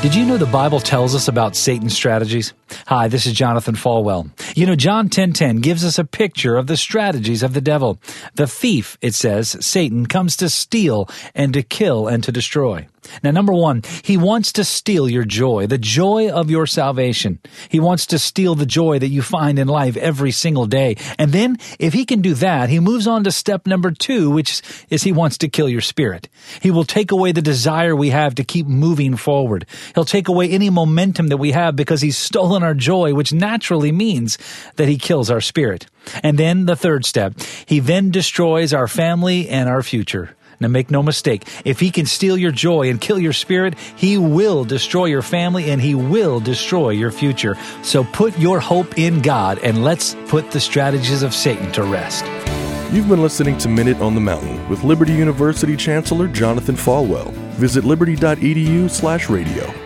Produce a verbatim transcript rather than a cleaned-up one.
Did you know the Bible tells us about Satan's strategies? Hi, this is Jonathan Falwell. You know, John ten ten gives us a picture of the strategies of the devil. The thief, it says, Satan, comes to steal and to kill and to destroy. Now, number one, he wants to steal your joy, the joy of your salvation. He wants to steal the joy that you find in life every single day. And then, if he can do that, he moves on to step number two, which is he wants to kill your spirit. He will take away the desire we have to keep moving forward. He'll take away any momentum that we have because he's stolen our joy, which naturally means that he kills our spirit. And then the third step, he then destroys our family and our future. Now, make no mistake, if he can steal your joy and kill your spirit, he will destroy your family and he will destroy your future. So put your hope in God and let's put the strategies of Satan to rest. You've been listening to Minute on the Mountain with Liberty University Chancellor Jonathan Falwell. Visit liberty dot e d u slash radio.